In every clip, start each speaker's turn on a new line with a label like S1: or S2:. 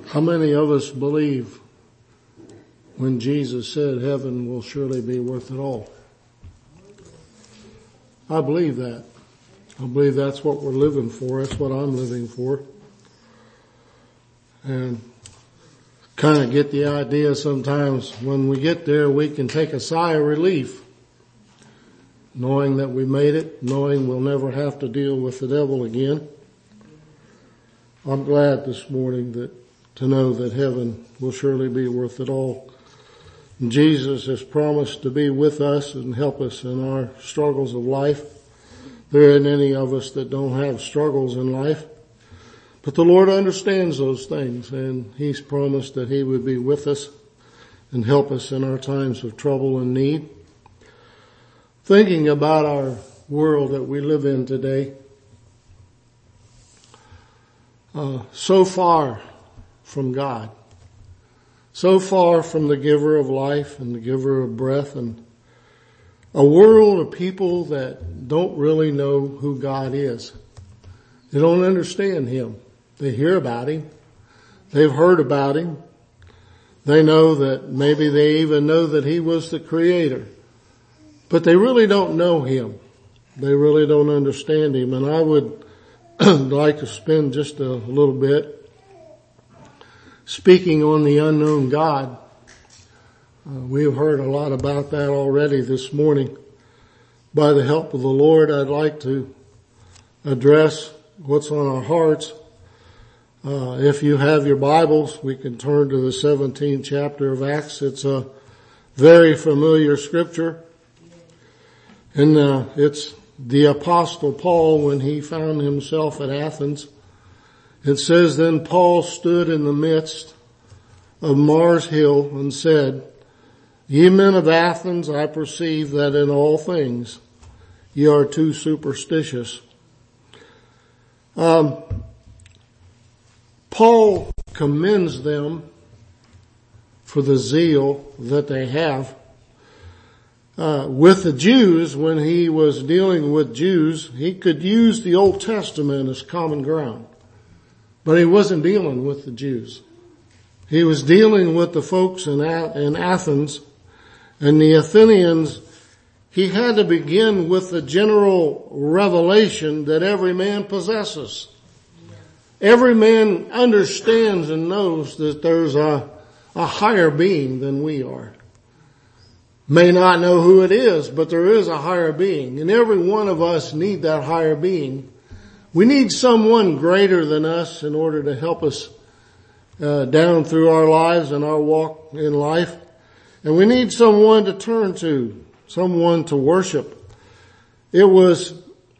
S1: How many of us believe when Jesus said heaven will surely be worth it all? I believe that. I believe that's what we're living for. That's what I'm living for. And kind of get the idea sometimes when we get there we can take a sigh of relief, knowing that we made it, knowing we'll never have to deal with the devil again. I'm glad this morning to know that heaven will surely be worth it all. And Jesus has promised to be with us and help us in our struggles of life. There aren't any of us that don't have struggles in life. But the Lord understands those things, and He's promised that He would be with us and help us in our times of trouble and need. Thinking about our world that we live in today, so far from God, so far from the giver of life and the giver of breath, and a world of people that don't really know who God is. They don't understand Him. They hear about Him. They've heard about Him. They know that maybe they even know that He was the Creator. But they really don't know Him. They really don't understand Him. And I would like to spend just a little bit speaking on the unknown God. We have heard a lot about that already this morning. By the help of the Lord, I'd like to address what's on our hearts. If you have your Bibles, we can turn to the 17th chapter of Acts. It's a very familiar scripture. And it's the Apostle Paul when he found himself at Athens. It says, "Then Paul stood in the midst of Mars Hill and said, Ye men of Athens, I perceive that in all things ye are too superstitious." Paul commends them for the zeal that they have. With the Jews, when he was dealing with Jews, he could use the Old Testament as common ground. But he wasn't dealing with the Jews. He was dealing with the folks in Athens, and the Athenians. He had to begin with the general revelation that every man possesses. Every man understands and knows that there's a higher being than we are. May not know who it is, but there is a higher being. And every one of us need that higher being. We need someone greater than us in order to help us down through our lives and our walk in life. And we need someone to turn to, someone to worship. It was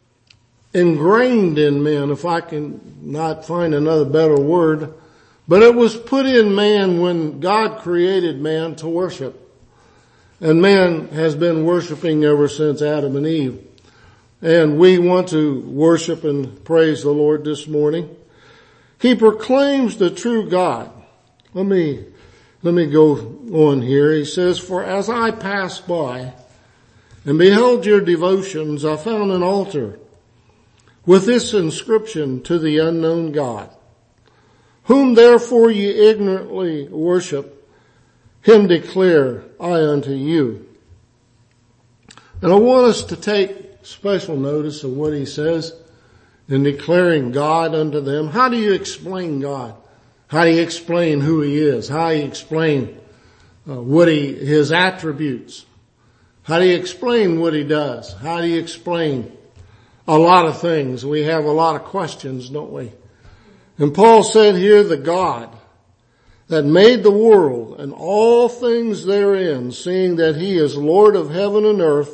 S1: ingrained in men, if I can not find another better word, but it was put in man when God created man to worship. And man has been worshiping ever since Adam and Eve. And we want to worship and praise the Lord this morning. He proclaims the true God. Let me go on here. He says, "For as I passed by and beheld your devotions, I found an altar with this inscription, to the unknown God. Whom therefore ye ignorantly worship, Him declare I unto you." And I want us to take special notice of what he says in declaring God unto them. How do you explain God? How do you explain who He is? How do you explain His attributes? How do you explain what He does? How do you explain a lot of things? We have a lot of questions, don't we? And Paul said here, the God that made the world and all things therein, seeing that He is Lord of heaven and earth,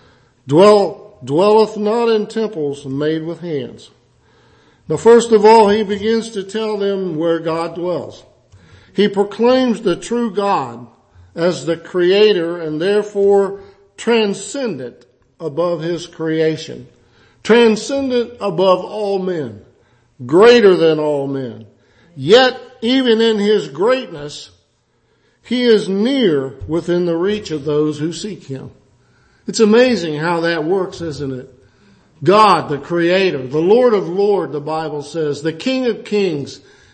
S1: dwelleth not in temples made with hands. Now first of all, he begins to tell them where God dwells. He proclaims the true God as the Creator and therefore transcendent above His creation. Transcendent above all men. Greater than all men. Yet, even in His greatness, He is near within the reach of those who seek Him. It's amazing how that works, isn't it? God, the Creator, the Lord of Lords, the Bible says, the King of Kings,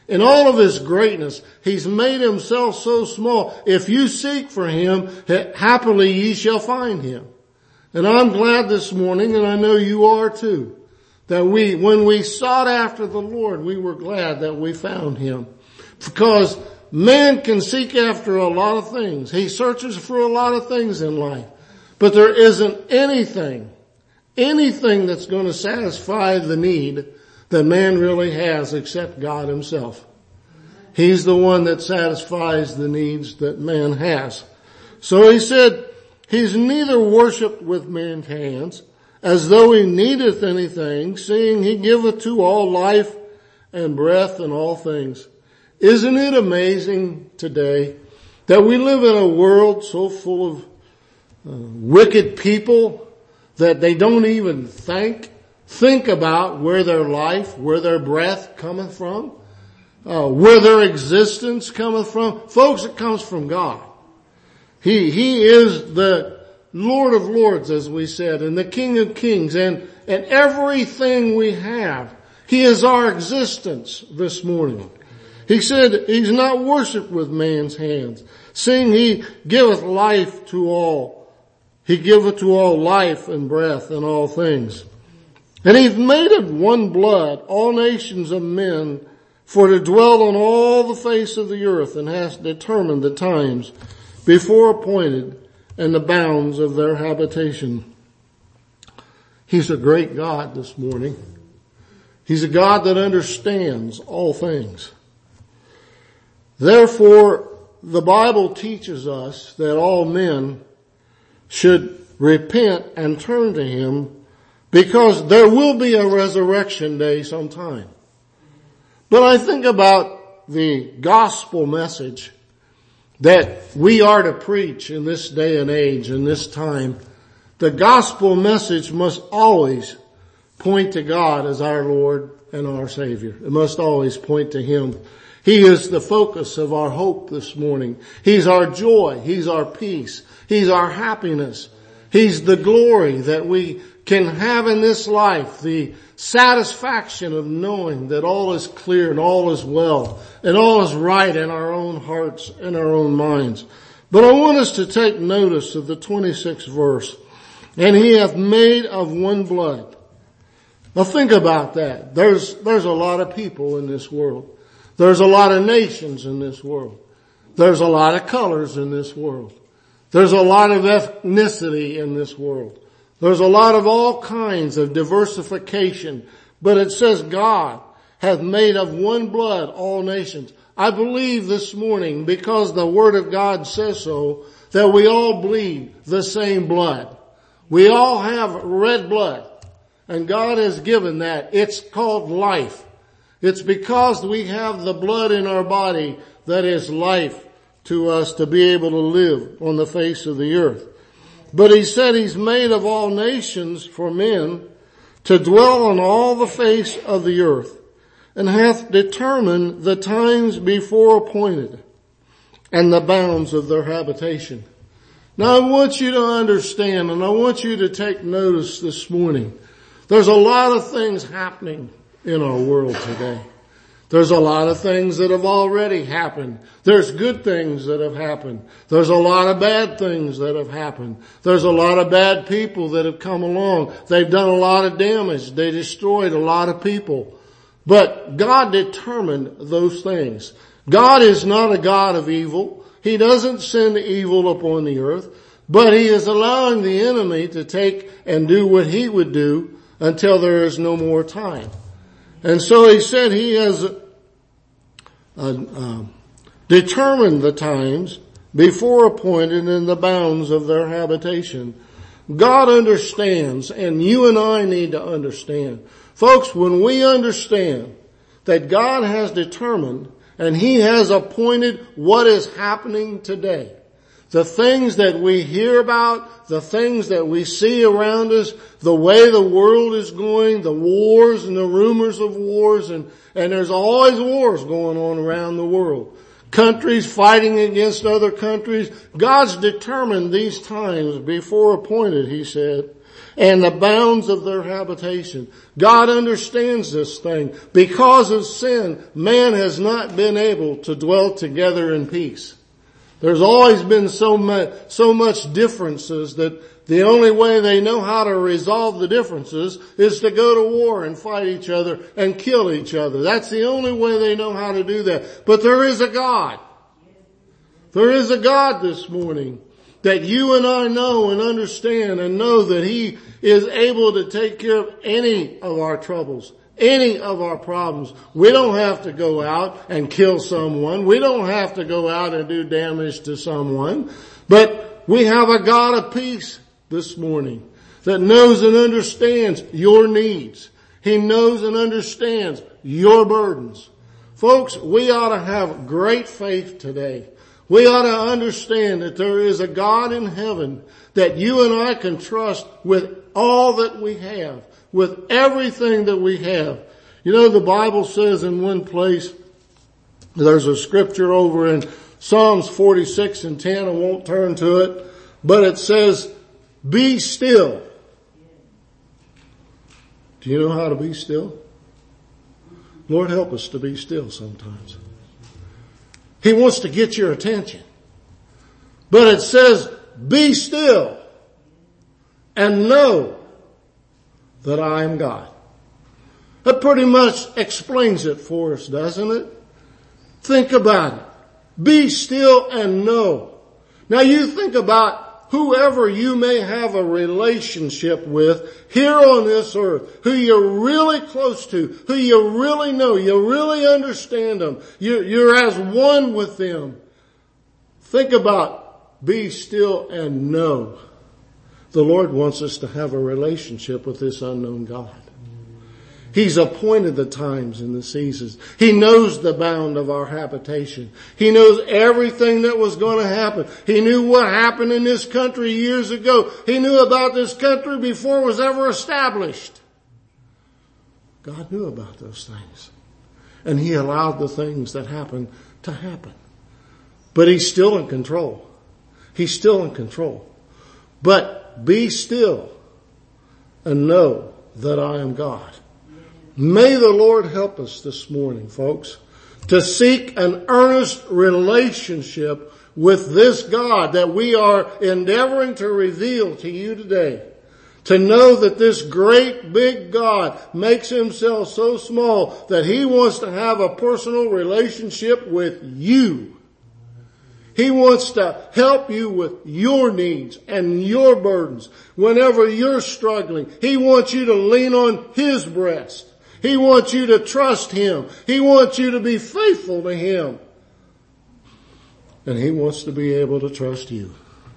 S1: In all of his greatness, he's made himself so small. If you seek for him, happily ye shall find him. And I'm glad this morning, and I know you are too, that when we sought after the Lord, we were glad that we found him. Because man can seek after a lot of things. He searches for a lot of things in life. But there isn't anything that's going to satisfy the need that man really has except God himself. He's the one that satisfies the needs that man has. So he said, he's neither worshipped with man's hands, as though he needeth anything, seeing he giveth to all life and breath and all things. Isn't it amazing today that we live in a world so full of wicked people that they don't even think about where their life, where their breath cometh from, where their existence cometh from? Folks, it comes from God. He is the Lord of Lords, as we said, and the King of Kings, and everything we have. He is our existence this morning. He said he's not worshipped with man's hands, seeing he giveth life to all. He giveth to all life and breath and all things. And he's made of one blood all nations of men for to dwell on all the face of the earth, and hath determined the times before appointed and the bounds of their habitation. He's a great God this morning. He's a God that understands all things. Therefore, the Bible teaches us that all men should repent and turn to him, because there will be a resurrection day sometime. But I think about the gospel message that we are to preach in this day and age, in this time. The gospel message must always point to God as our Lord and our Savior. It must always point to him. He is the focus of our hope this morning. He's our joy. He's our peace. He's our happiness. He's the glory that we can have in this life, the satisfaction of knowing that all is clear and all is well and all is right in our own hearts and our own minds. But I want us to take notice of the 26th verse. And he hath made of one blood. Now think about that. There's a lot of people in this world. There's a lot of nations in this world. There's a lot of colors in this world. There's a lot of ethnicity in this world. There's a lot of all kinds of diversification. But it says God hath made of one blood all nations. I believe this morning, because the Word of God says so, that we all bleed the same blood. We all have red blood. And God has given that. It's called life. It's because we have the blood in our body that is life to us to be able to live on the face of the earth. But he said he's made of all nations for men to dwell on all the face of the earth, and hath determined the times before appointed and the bounds of their habitation. Now I want you to understand, and I want you to take notice this morning. There's a lot of things happening in our world today. There's a lot of things that have already happened. There's good things that have happened. There's a lot of bad things that have happened. There's a lot of bad people that have come along. They've done a lot of damage. They destroyed a lot of people. But God determined those things. God is not a God of evil. He doesn't send evil upon the earth, but he is allowing the enemy to take and do what he would do until there is no more time. And so he said he has determined the times before appointed and the bounds of their habitation. God understands, and you and I need to understand. Folks, when we understand that God has determined and he has appointed what is happening today, the things that we hear about, the things that we see around us, the way the world is going, the wars and the rumors of wars, and there's always wars going on around the world. Countries fighting against other countries. God's determined these times before appointed, he said. and the bounds of their habitation. God understands this thing. Because of sin, man has not been able to dwell together in peace. There's always been so much differences that the only way they know how to resolve the differences is to go to war and fight each other and kill each other. That's the only way they know how to do that. But there is a God. There is a God this morning that you and I know and understand and know that He is able to take care of any of our troubles, any of our problems. We don't have to go out and kill someone. We don't have to go out and do damage to someone. But we have a God of peace this morning that knows and understands your needs. He knows and understands your burdens. Folks, we ought to have great faith today. We ought to understand that there is a God in heaven that you and I can trust with all that we have, with everything that we have. You know, the Bible says in one place, there's a scripture over in Psalms 46 and 10, I won't turn to it, but it says, be still. Do you know how to be still? Lord, help us to be still sometimes. He wants to get your attention. But it says, be still and know that I am God. That pretty much explains it for us, doesn't it? Think about it. Be still and know. Now you think about whoever you may have a relationship with here on this earth, who you're really close to, who you really know, you really understand them, you're as one with them. Think about be still and know. The Lord wants us to have a relationship with this unknown God. He's appointed the times and the seasons. He knows the bound of our habitation. He knows everything that was going to happen. He knew what happened in this country years ago. He knew about this country before it was ever established. God knew about those things. And He allowed the things that happened to happen. But He's still in control. He's still in control. But be still and know that I am God. May the Lord help us this morning, folks, to seek an earnest relationship with this God that we are endeavoring to reveal to you today. To know that this great big God makes Himself so small that He wants to have a personal relationship with you. He wants to help you with your needs and your burdens. Whenever you're struggling, He wants you to lean on His breast. He wants you to trust Him. He wants you to be faithful to Him. And He wants to be able to trust you.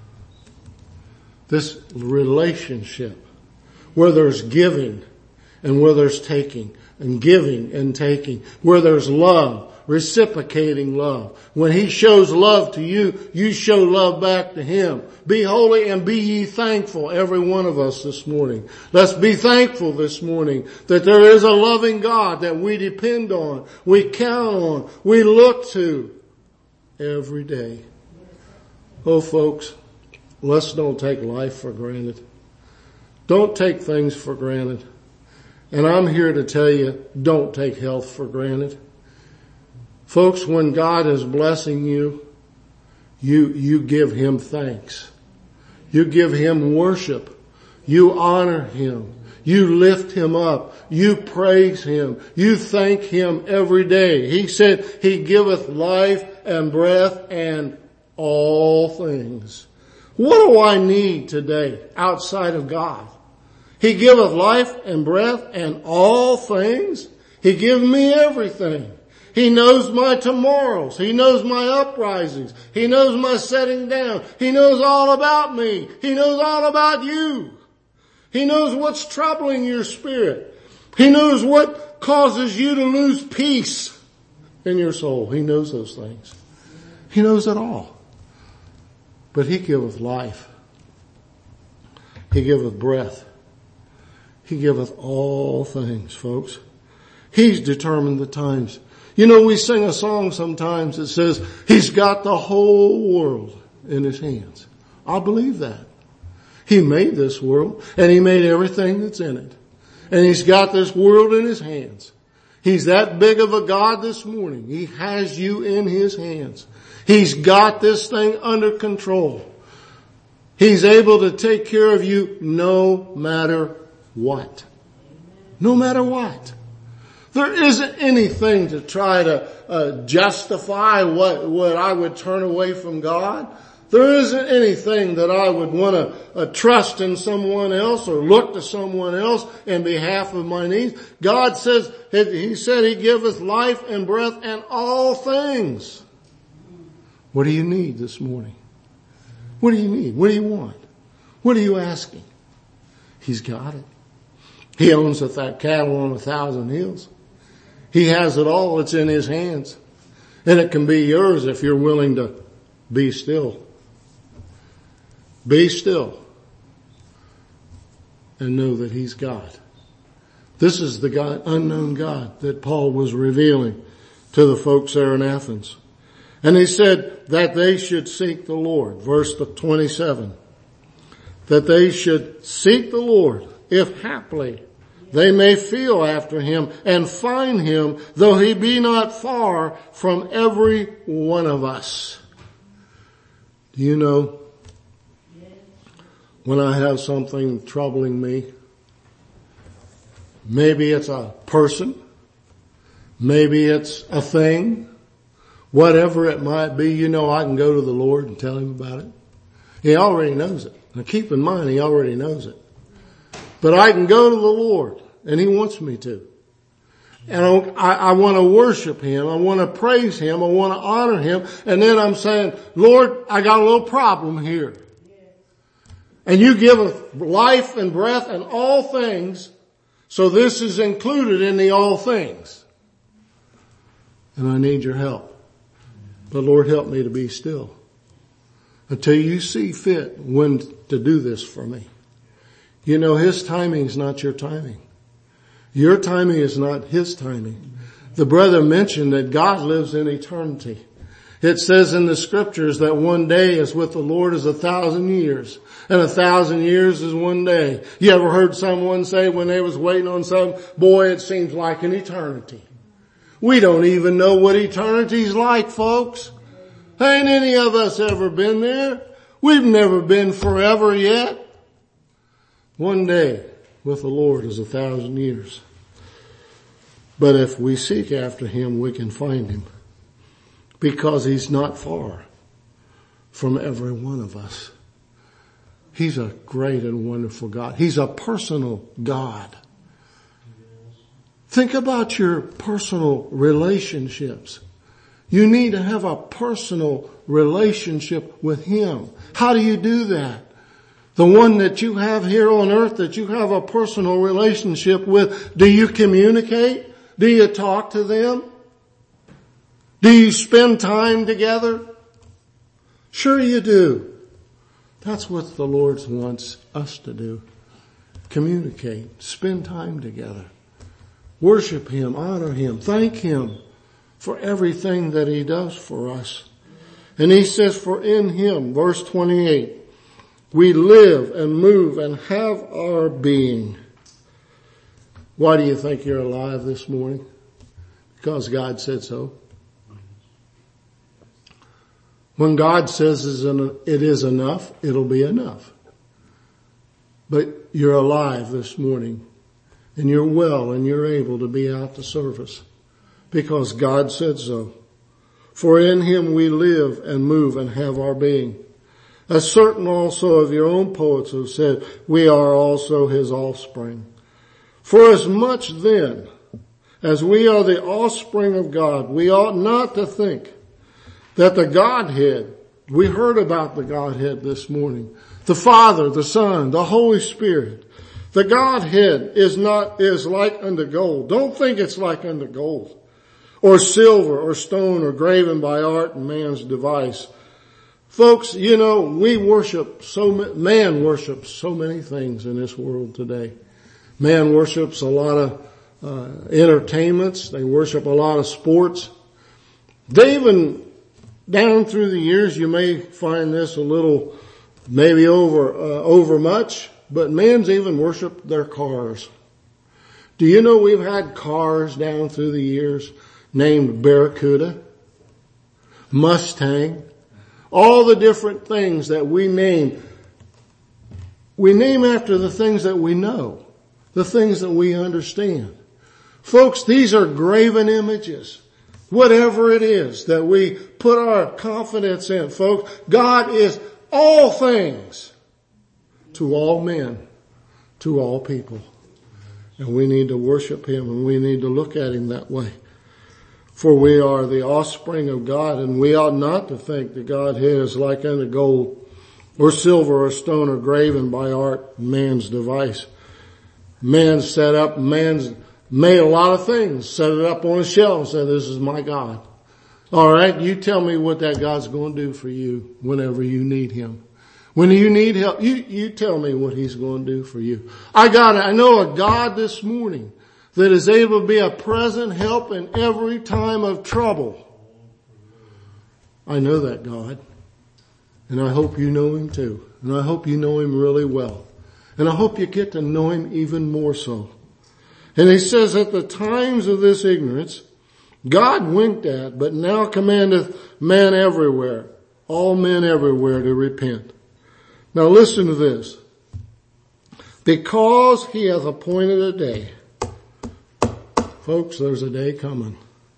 S1: This relationship where there's giving and where there's taking, and giving and taking, where there's love, reciprocating love. When He shows love to you, you show love back to Him. Be holy and be ye thankful, every one of us this morning. Let's be thankful this morning that there is a loving God that we depend on, we count on, we look to every day. Oh folks, let's don't take life for granted. Don't take things for granted. And I'm here to tell you, don't take health for granted. Folks, when God is blessing you, you give Him thanks. You give Him worship. You honor Him. You lift Him up. You praise Him. You thank Him every day. He said, He giveth life and breath and all things. What do I need today outside of God? He giveth life and breath and all things. He gives me everything. He knows my tomorrows. He knows my uprisings. He knows my setting down. He knows all about me. He knows all about you. He knows what's troubling your spirit. He knows what causes you to lose peace in your soul. He knows those things. He knows it all. But He giveth life. He giveth breath. He giveth all things, folks. He's determined the times. You know, we sing a song sometimes that says, He's got the whole world in His hands. I believe that. He made this world, and He made everything that's in it. And He's got this world in His hands. He's that big of a God this morning. He has you in His hands. He's got this thing under control. He's able to take care of you no matter what. No matter what. There isn't anything to try to justify what I would turn away from God. There isn't anything that I would want to trust in someone else or look to someone else in behalf of my needs. God says, He said He giveth life and breath and all things. What do you need this morning? What do you need? What do you want? What are you asking? He's got it. He owns cattle on 1,000 hills. He has it all. It's in His hands. And it can be yours if you're willing to be still. Be still. And know that He's God. This is the God, unknown God that Paul was revealing to the folks there in Athens. And he said that they should seek the Lord. Verse 27. That they should seek the Lord, if haply they may feel after Him and find Him, though He be not far from every one of us. Do you know, when I have something troubling me, maybe it's a person, maybe it's a thing, whatever it might be, you know I can go to the Lord and tell Him about it. He already knows it. Now keep in mind, He already knows it. But I can go to the Lord, and He wants me to. And I want to worship Him. I want to praise Him. I want to honor Him. And then I'm saying, Lord, I got a little problem here. And You give life and breath and all things. So this is included in the all things. And I need Your help. But Lord, help me to be still until You see fit when to do this for me. You know, His timing is not your timing. Your timing is not His timing. The brother mentioned that God lives in eternity. It says in the scriptures that one day is with the Lord as 1,000 years. And 1,000 years is one day. You ever heard someone say when they was waiting on something, boy, it seems like an eternity. We don't even know what eternity's like, folks. Ain't any of us ever been there. We've never been forever yet. One day with the Lord is 1,000 years. But if we seek after Him, we can find Him. Because He's not far from every one of us. He's a great and wonderful God. He's a personal God. Think about your personal relationships. You need to have a personal relationship with Him. How do you do that? The one that you have here on earth that you have a personal relationship with, do you communicate? Do you talk to them? Do you spend time together? Sure you do. That's what the Lord wants us to do. Communicate. Spend time together. Worship Him, honor Him, thank Him for everything that He does for us. And He says, for in Him, verse 28, we live and move and have our being. Why do you think you're alive this morning? Because God said so. When God says it is enough, it'll be enough. But you're alive this morning. And you're well and you're able to be out to service because God said so. For in Him we live and move and have our being. As certain also of your own poets have said, we are also His offspring. For as much then as we are the offspring of God, we ought not to think that the Godhead, we heard about the Godhead this morning, the Father, the Son, the Holy Spirit, the Godhead is like unto gold. Don't think it's like unto gold or silver or stone or graven by art and man's device. Folks, you know, man worships so many things in this world today. Man worships a lot of entertainments. They worship a lot of sports. They even, down through the years, you may find this a little maybe over much, but man's even worshiped their cars. Do you know we've had cars down through the years named Barracuda, Mustang, all the different things that we name. We name after the things that we know, the things that we understand. Folks, these are graven images. Whatever it is that we put our confidence in, folks, God is all things to all men, to all people. And we need to worship Him, and we need to look at Him that way. For we are the offspring of God, and we ought not to think that God is like unto gold or silver or stone or graven by art, man's device. Man set up, man's made a lot of things, set it up on a shelf and said, this is my God. All right, you tell me what that God's going to do for you whenever you need Him. When you need help, you tell me what He's going to do for you. I know a God this morning that is able to be a present help in every time of trouble. I know that God. And I hope you know Him too. And I hope you know Him really well. And I hope you get to know Him even more so. And He says, at the times of this ignorance, God winked at, but now commandeth man everywhere, all men everywhere to repent. Now listen to this. Because He hath appointed a day. Folks, there's a day coming.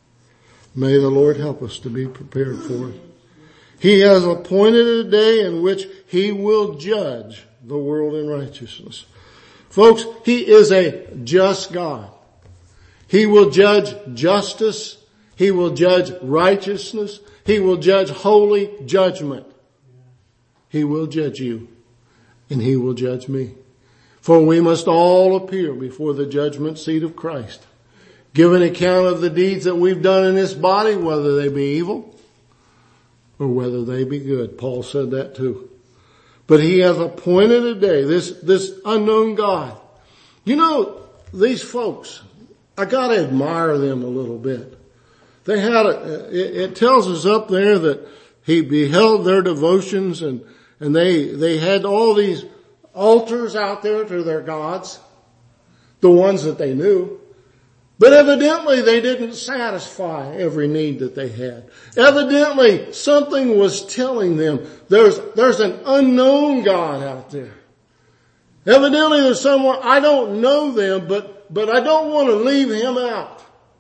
S1: May the Lord help us to be prepared for it. He has appointed a day in which He will judge the world in righteousness. Folks, He is a just God. He will judge justice. He will judge righteousness. He will judge holy judgment. He will judge you, and He will judge me. For we must all appear before the judgment seat of Christ, give an account of the deeds that we've done in this body, whether they be evil or whether they be good. Paul said that too. But He has appointed a day, this unknown God. You know, these folks, I gotta admire them a little bit. They had it tells us up there that He beheld their devotions, and they had all these altars out there to their gods, the ones that they knew. But evidently they didn't satisfy every need that they had. Evidently something was telling them there's an unknown God out there. Evidently there's someone, I don't know them, but I don't want to leave Him out.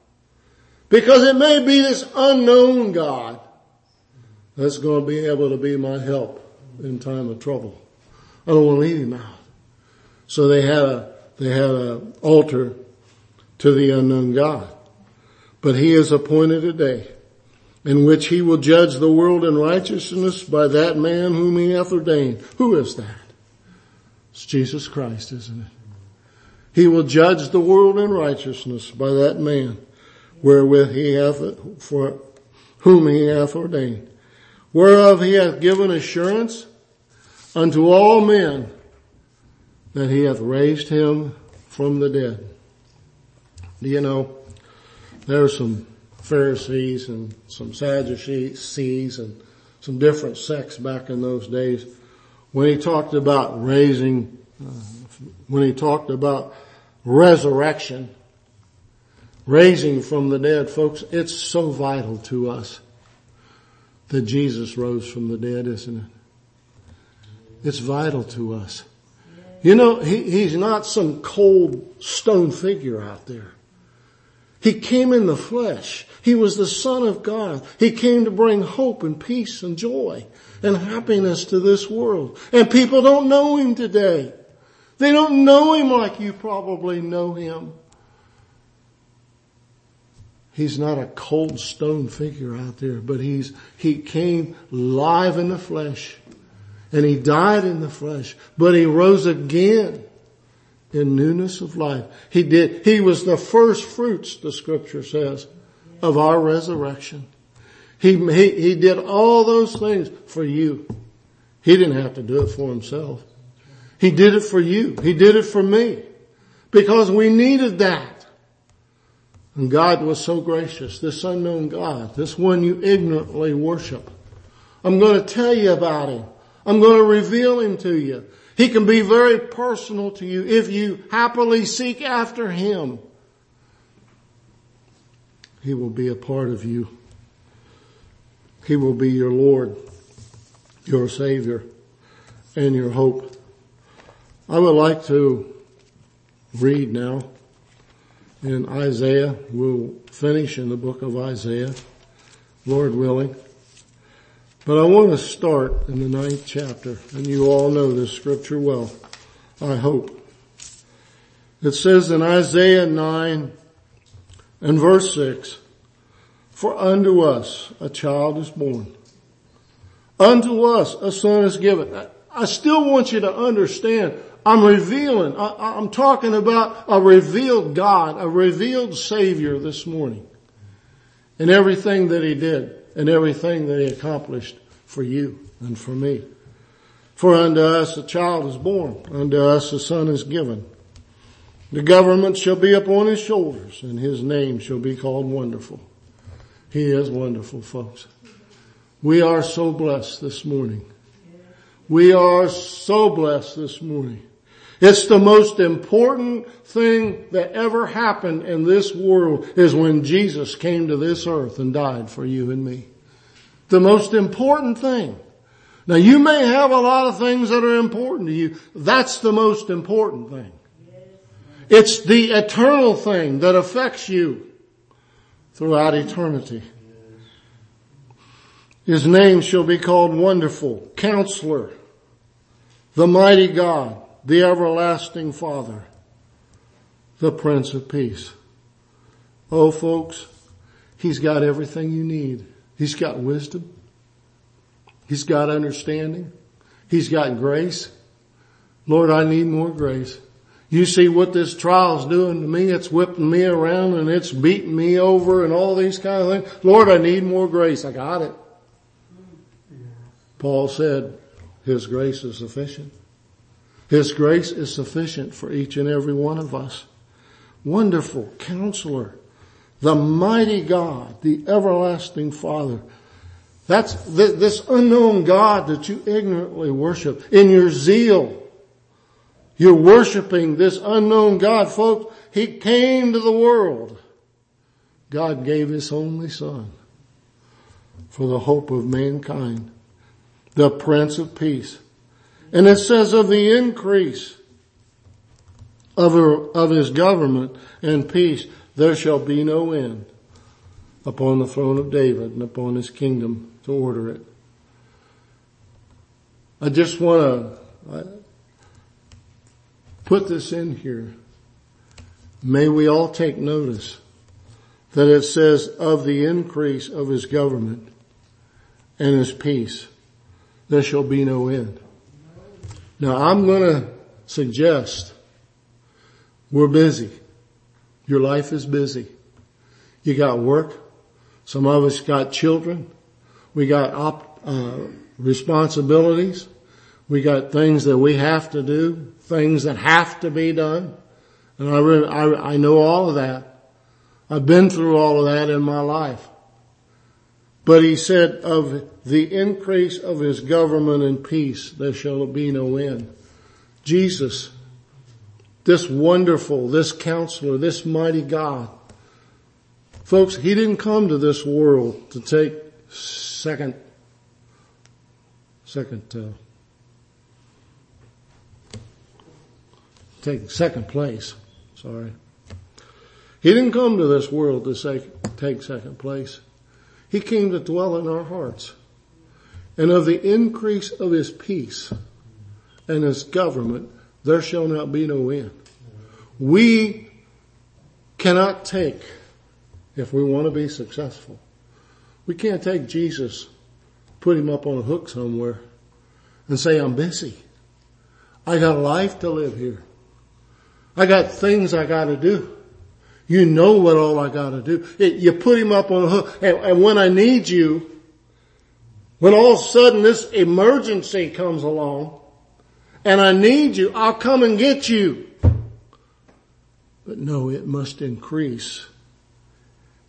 S1: Because it may be this unknown God that's going to be able to be my help in time of trouble. I don't want to leave Him out. So they had an altar to the unknown God. But He has appointed a day in which He will judge the world in righteousness by that man whom He hath ordained. Who is that? It's Jesus Christ, isn't it? He will judge the world in righteousness by that man wherewith He hath, for whom He hath ordained. Whereof He hath given assurance unto all men that He hath raised Him from the dead. Do you know, there are some Pharisees and some Sadducees and some different sects back in those days. When He talked about when He talked about resurrection, raising from the dead, folks, it's so vital to us that Jesus rose from the dead, isn't it? It's vital to us. You know, He's not some cold stone figure out there. He came in the flesh. He was the Son of God. He came to bring hope and peace and joy and happiness to this world. And people don't know Him today. They don't know Him like you probably know Him. He's not a cold stone figure out there, but He came live in the flesh. And He died in the flesh, but He rose again in newness of life. He did. He was the first fruits, the scripture says, of our resurrection. He did all those things for you. He didn't have to do it for Himself. He did it for you. He did it for me because we needed that. And God was so gracious. This unknown God, this one you ignorantly worship. I'm going to tell you about Him. I'm going to reveal Him to you. He can be very personal to you if you happily seek after Him. He will be a part of you. He will be your Lord, your Savior, and your hope. I would like to read now in Isaiah. We'll finish in the book of Isaiah, Lord willing. But I want to start in the 9th chapter, and you all know this scripture well, I hope. It says in Isaiah 9 and verse 6, "For unto us a child is born. Unto us a son is given." I still want you to understand, I'm talking about a revealed God, a revealed Savior this morning. And everything that He did, and everything that He accomplished for you and for me. "For unto us a child is born, unto us a son is given. The government shall be upon His shoulders, and His name shall be called Wonderful." He is wonderful, folks. We are so blessed this morning. We are so blessed this morning. It's the most important thing that ever happened in this world is when Jesus came to this earth and died for you and me. The most important thing. Now you may have a lot of things that are important to you. That's the most important thing. It's the eternal thing that affects you throughout eternity. His name shall be called Wonderful, Counselor, the Mighty God, the Everlasting Father, the Prince of Peace. Oh folks, He's got everything you need. He's got wisdom. He's got understanding. He's got grace. Lord, I need more grace. You see what this trial's doing to me? It's whipping me around and it's beating me over and all these kind of things. Lord, I need more grace. I got it. Paul said, His grace is sufficient. His grace is sufficient for each and every one of us. Wonderful Counselor, the Mighty God, the Everlasting Father. That's this unknown God that you ignorantly worship. In your zeal, you're worshiping this unknown God. Folks, He came to the world. God gave His only Son for the hope of mankind, the Prince of Peace. And it says of the increase of His government and peace, there shall be no end upon the throne of David and upon His kingdom to order it. I just want to put this in here. May we all take notice that it says of the increase of His government and His peace, there shall be no end. Now I'm going to suggest we're busy. Your life is busy. You got work. Some of us got children. We got responsibilities. We got things that we have to do, things that have to be done. And I know all of that. I've been through all of that in my life. But He said of the increase of His government and peace, there shall be no end. Jesus, this wonderful, this Counselor, this mighty God. Folks, He didn't come to this world to take second place. Sorry. He didn't come to this world to take second place. He came to dwell in our hearts. And of the increase of His peace and His government, there shall not be no end. We cannot take, if we want to be successful, we can't take Jesus, put Him up on a hook somewhere and say, I'm busy. I got a life to live here. I got things I got to do. You know what all I got to do. You put Him up on a hook, and when I need you, when all of a sudden this emergency comes along, and I need you, I'll come and get you. But no, it must increase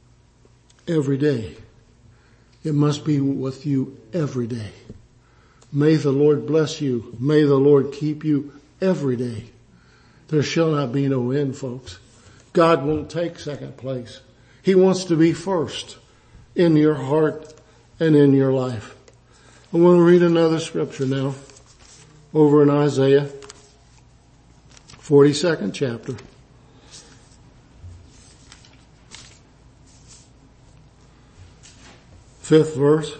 S1: every day. It must be with you every day. May the Lord bless you. May the Lord keep you every day. There shall not be no end, folks. God won't take second place. He wants to be first in your heart and in your life. I want to read another scripture now over in Isaiah, 42nd chapter. 5th verse.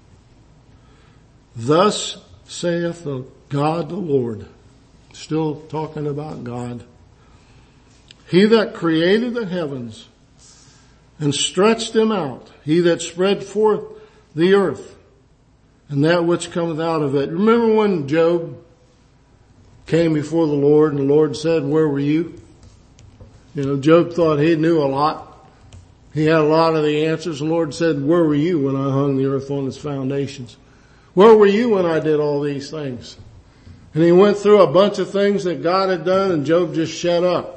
S1: Thus saith the God the Lord. Still talking about God. He that created the heavens and stretched them out. He that spread forth the earth and that which cometh out of it. Remember when Job came before the Lord and the Lord said, where were you? You know, Job thought he knew a lot. He had a lot of the answers. The Lord said, where were you when I hung the earth on its foundations? Where were you when I did all these things? And he went through a bunch of things that God had done, and Job just shut up.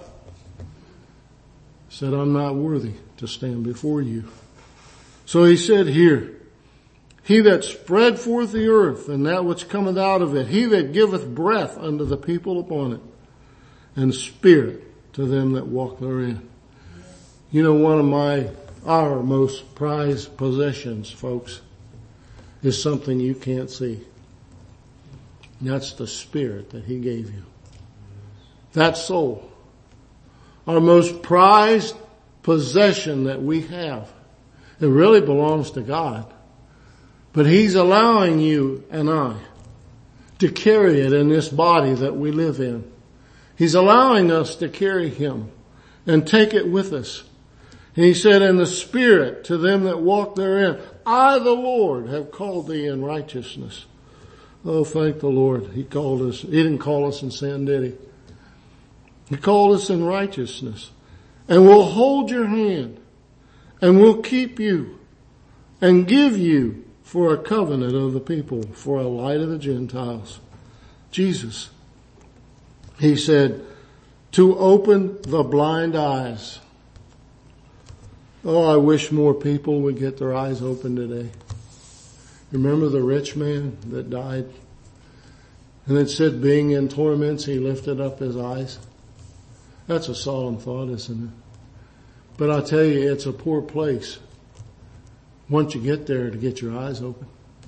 S1: He said, I'm not worthy to stand before you. So he said here, he that spread forth the earth and that which cometh out of it, he that giveth breath unto the people upon it, and spirit to them that walk therein. You know, one of our most prized possessions, folks, is something you can't see. And that's the spirit that he gave you. That soul. Our most prized possession that we have. It really belongs to God. But he's allowing you and I to carry it in this body that we live in. He's allowing us to carry him and take it with us. And he said, and the spirit to them that walk therein, I the Lord have called thee in righteousness. Oh, thank the Lord. He called us. He didn't call us in sin, did he? He called us in righteousness. And we'll hold your hand and we'll keep you and give you for a covenant of the people, for a light of the Gentiles. Jesus, he said, to open the blind eyes. Oh, I wish more people would get their eyes open today. Remember the rich man that died? And it said being in torments, he lifted up his eyes. That's a solemn thought, isn't it? But I tell you, it's a poor place once you get there to get your eyes open.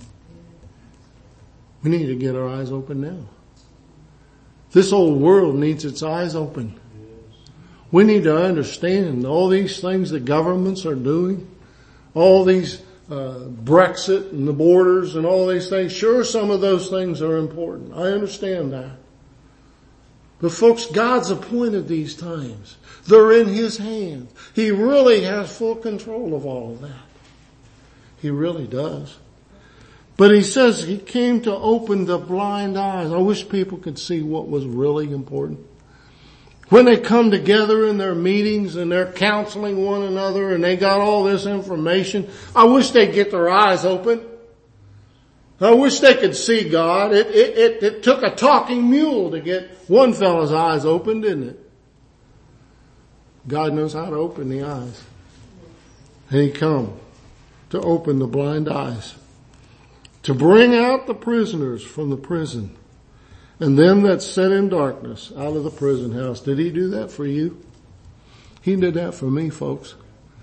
S1: We need to get our eyes open now. This old world needs its eyes open. We need to understand all these things that governments are doing, all these Brexit and the borders and all these things. Sure, some of those things are important. I understand that. But folks, God's appointed these times. They're in his hands. He really has full control of all of that. He really does. But he says he came to open the blind eyes. I wish people could see what was really important. When they come together in their meetings and they're counseling one another and they got all this information, I wish they'd get their eyes open. I wish they could see God. It took a talking mule to get one fellow's eyes open, didn't it? God knows how to open the eyes. And he come to open the blind eyes, to bring out the prisoners from the prison, and them that sat in darkness out of the prison house. Did he do that for you? He did that for me, folks.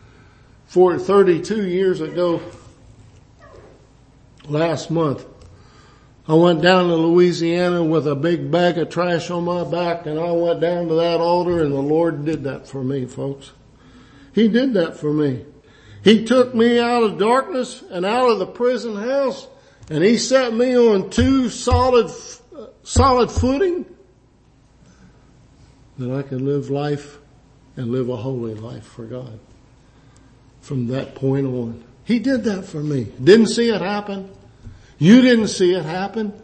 S1: 32 years ago, last month, I went down to Louisiana with a big bag of trash on my back, and I went down to that altar, and the Lord did that for me, folks. He did that for me. He took me out of darkness and out of the prison house, and he set me on two solid footing that I can live life and live a holy life for God. From that point on, he did that for me. Didn't see it happen. You didn't see it happen.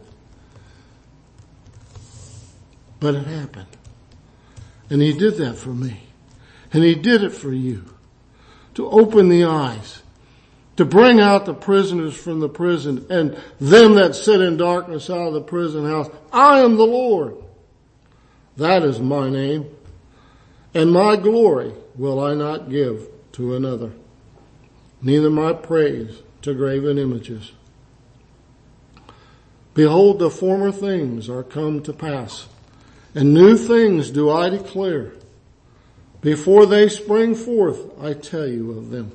S1: But it happened. And he did that for me. And he did it for you. To open the eyes. To bring out the prisoners from the prison and them that sit in darkness out of the prison house. I am the Lord. That is my name. And my glory will I not give to another. Neither my praise to graven images. Behold, the former things are come to pass, and new things do I declare. Before they spring forth, I tell you of them.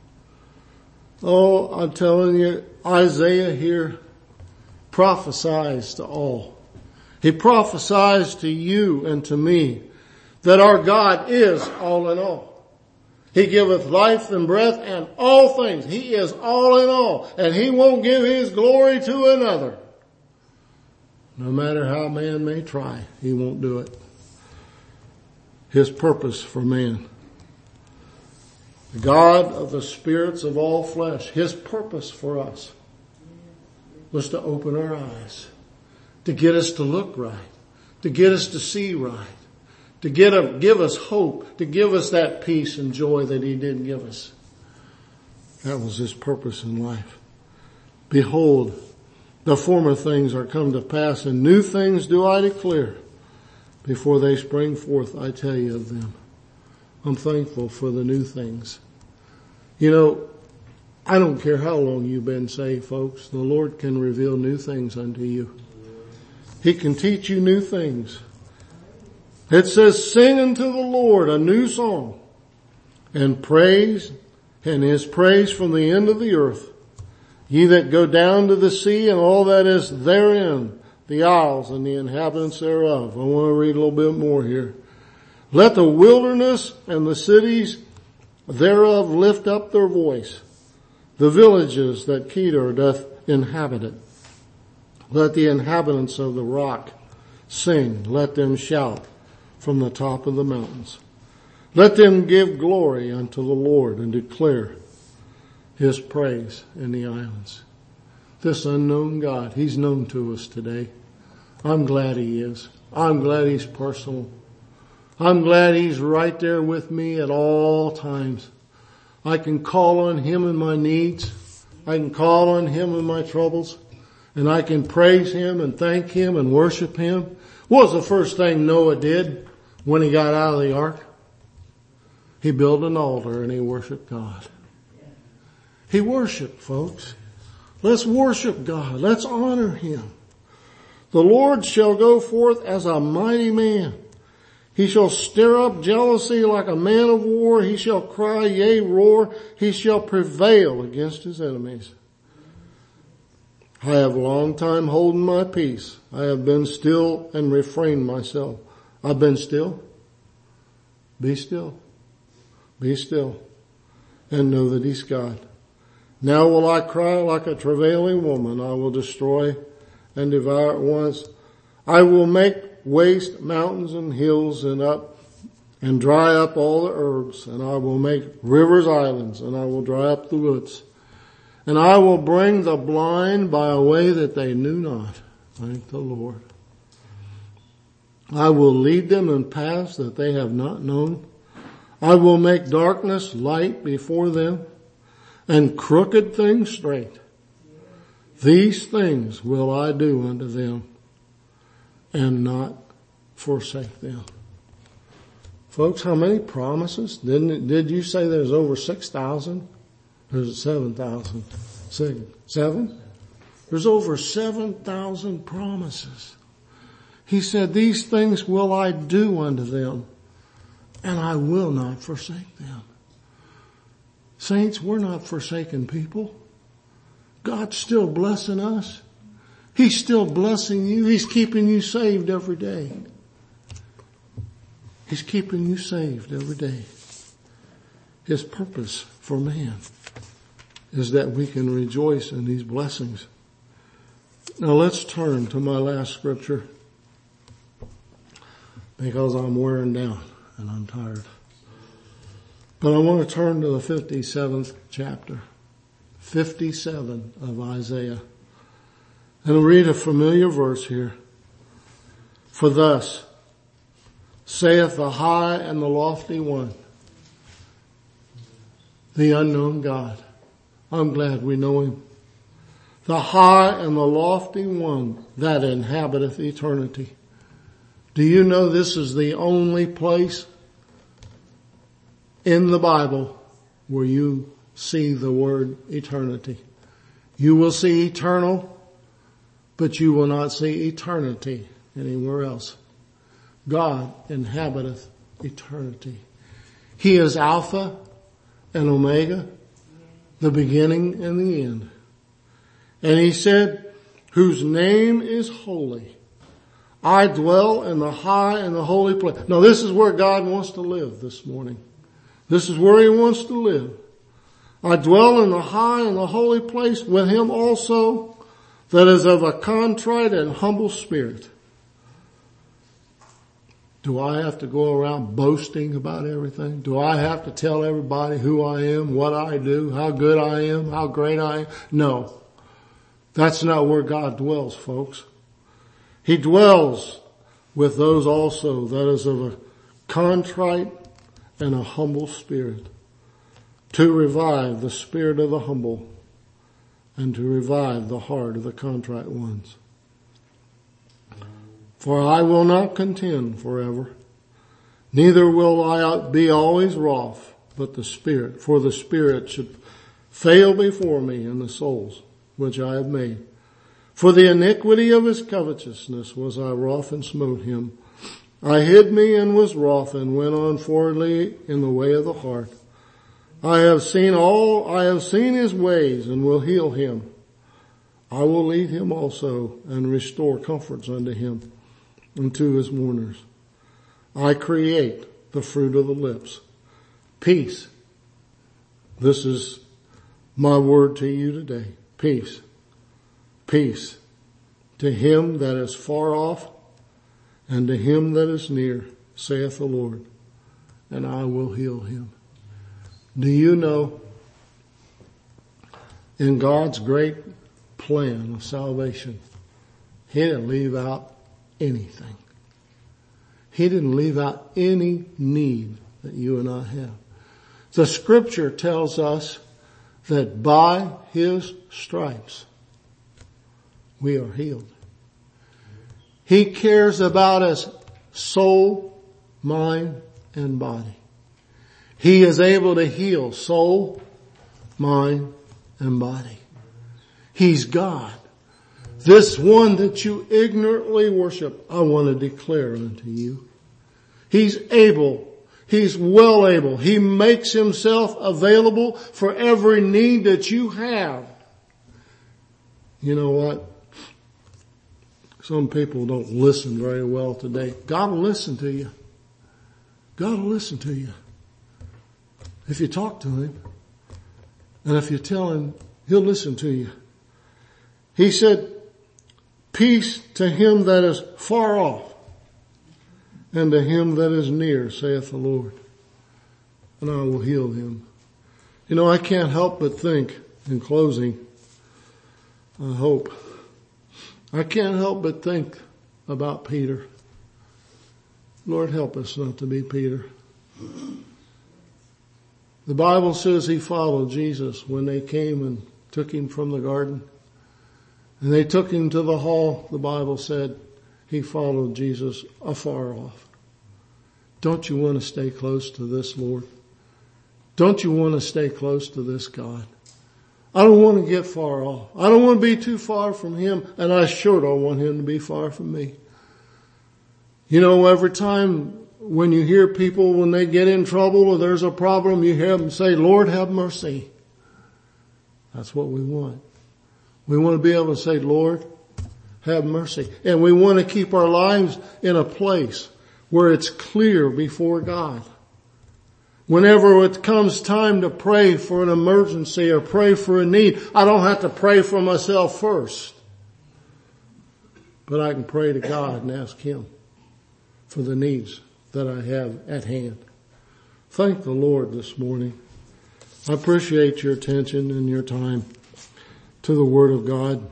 S1: Oh, I'm telling you, Isaiah here prophesies to all. He prophesies to you and to me that our God is all in all. He giveth life and breath and all things. He is all in all. And He won't give His glory to another. No matter how man may try, He won't do it. His purpose for man. The God of the spirits of all flesh, His purpose for us was to open our eyes, to get us to look right, to get us to see right, to give us hope, to give us that peace and joy that He did give us. That was His purpose in life. Behold, the former things are come to pass, and new things do I declare. Before they spring forth, I tell you of them. I'm thankful for the new things. You know, I don't care how long you've been saved, folks. The Lord can reveal new things unto you. He can teach you new things. It says, sing unto the Lord a new song, and praise, and His praise from the end of the earth. Ye that go down to the sea and all that is therein, the isles and the inhabitants thereof. I want to read a little bit more here. Let the wilderness and the cities thereof lift up their voice. The villages that Kedar doth inhabit it. Let the inhabitants of the rock sing. Let them shout from the top of the mountains. Let them give glory unto the Lord and declare His praise in the islands. This unknown God, He's known to us today. I'm glad He is. I'm glad He's personal. I'm glad He's right there with me at all times. I can call on Him in my needs. I can call on Him in my troubles. And I can praise Him and thank Him and worship Him. What was the first thing Noah did when he got out of the ark? He built an altar and he worshiped God. He worshiped, folks. Let's worship God. Let's honor Him. The Lord shall go forth as a mighty man. He shall stir up jealousy like a man of war. He shall cry, yea, roar. He shall prevail against his enemies. I have long time holden my peace. I have been still and refrained myself. I've been still. Be still. Be still. And know that He's God. Now will I cry like a travailing woman. I will destroy and devour at once. I will make waste mountains and hills and dry up all the herbs. And I will make rivers islands, and I will dry up the woods. And I will bring the blind by a way that they knew not. Thank the Lord. I will lead them in paths that they have not known. I will make darkness light before them, and crooked things straight. These things will I do unto them, and not forsake them. Folks, how many promises? Did you say there's over 6,000? Or is it 7,000? 7? There's over 7,000 promises. He said, these things will I do unto them, and I will not forsake them. Saints, we're not forsaken people. God's still blessing us. He's still blessing you. He's keeping you saved every day. He's keeping you saved every day. His purpose for man is that we can rejoice in these blessings. Now let's turn to my last scripture, because I'm wearing down and I'm tired. But I want to turn to the 57th chapter, 57 of Isaiah. And I'll read a familiar verse here. For thus saith the high and the lofty one, the unknown God. I'm glad we know Him. The high and the lofty one that inhabiteth eternity. Do you know this is the only place in the Bible where you see the word eternity? You will see eternal but you will not see eternity anywhere else. God inhabiteth eternity. He is Alpha and Omega, the beginning and the end. And he said, whose name is holy. I dwell in the high and the holy place. Now this is where God wants to live this morning. This is where he wants to live. I dwell in the high and the holy place with him also that is of a contrite and humble spirit. Do I have to go around boasting about everything? Do I have to tell everybody who I am, what I do, how good I am, how great I am? No. That's not where God dwells, folks. He dwells with those also that is of a contrite and a humble spirit, to revive the spirit of the humble and to revive the heart of the contrite ones. For I will not contend forever, neither will I be always wroth, but the Spirit, for the Spirit should fail before me in the souls which I have made. For the iniquity of his covetousness was I wroth and smote him. I hid me and was wroth and went on forwardly in the way of the heart. I have seen his ways and will heal him. I will lead him also and restore comforts unto him and to his mourners. I create the fruit of the lips. Peace. This is my word to you today. Peace. Peace to him that is far off and to him that is near, saith the Lord, and I will heal him. Do you know, in God's great plan of salvation, he didn't leave out anything. He didn't leave out any need that you and I have. The scripture tells us that by his stripes we are healed. He cares about us soul, mind, and body. He is able to heal soul, mind, and body. He's God. This one that you ignorantly worship, I want to declare unto you. He's able. He's well able. He makes himself available for every need that you have. You know what? Some people don't listen very well today. God will listen to you. God will listen to you. If you talk to him, and if you tell him, he'll listen to you. He said, peace to him that is far off, and to him that is near, saith the Lord, and I will heal him. You know, I can't help but think, in closing, I can't help but think about Peter. Lord, help us not to be Peter. The Bible says he followed Jesus when they came and took him from the garden. And they took him to the hall. The Bible said he followed Jesus afar off. Don't you want to stay close to this Lord? Don't you want to stay close to this God? I don't want to get far off. I don't want to be too far from him, and I sure don't want him to be far from me. You know, every time when you hear people, when they get in trouble or there's a problem, you hear them say, Lord, have mercy. That's what we want. We want to be able to say, Lord, have mercy. And we want to keep our lives in a place where it's clear before God. Whenever it comes time to pray for an emergency or pray for a need, I don't have to pray for myself first. But I can pray to God and ask him for the needs that I have at hand. Thank the Lord this morning. I appreciate your attention and your time to the Word of God.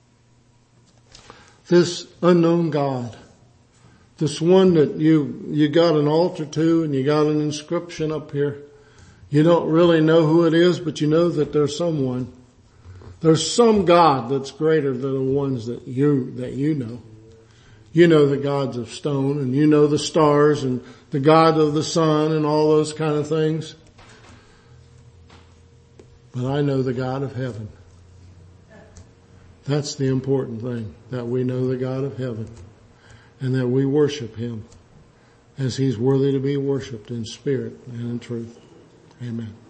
S1: This unknown God, this one that you got an altar to and you got an inscription up here. You don't really know who it is, but you know that there's someone. There's some God that's greater than the ones that you know. You know the gods of stone, and you know the stars and the God of the sun and all those kind of things. But I know the God of heaven. That's the important thing, that we know the God of heaven and that we worship Him as He's worthy to be worshiped in spirit and in truth. Amen.